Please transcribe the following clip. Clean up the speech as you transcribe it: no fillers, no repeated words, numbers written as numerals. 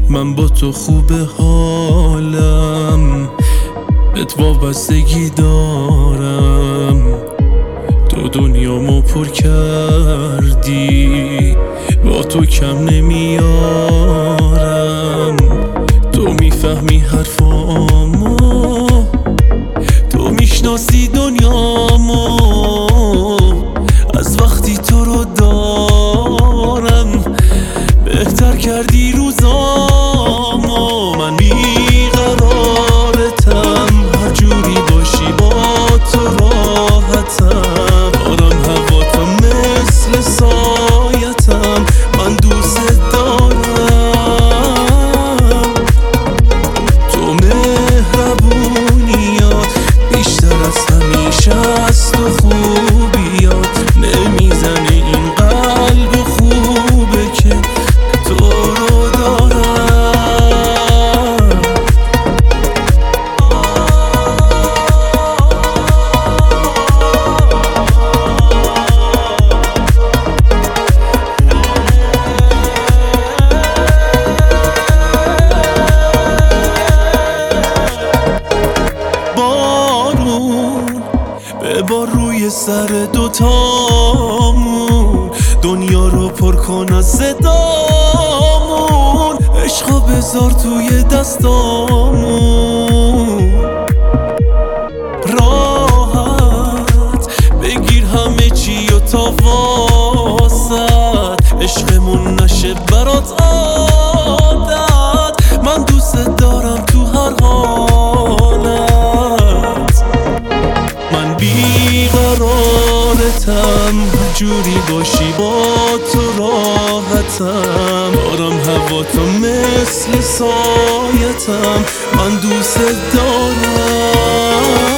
من با تو خوب حالم، بهت وابستگی دارم. تو دنیامو پر کردی، با تو کم نمیارم. تو میفهمی حرفامو، تو میشناسی دنیامو. از وقتی تو رو دارم بهتر کردی روزامو. من بیقرارتم، هر جوری باشی با تو راحتم. دارم هوا تو مثل سایتم، من دوست دارم. تو مهربونیات بیشتر از همیشه از تو خوبیات. نمیزنه این قلب خوبه که تو رو دارم. بارون ببار روی سر دوتامون، دنیا رو پر کن از صدامون. عشقا بذار توی دستامون، راحت بگیر همه چی و تا واسط. عشقمون نشه برات عادت، من دوست دارم تو هر حالت. من بیقرارتم، هر جوری باشی با تو راحتم. دارم هوا تو مثل سایتم، من دوست دارم.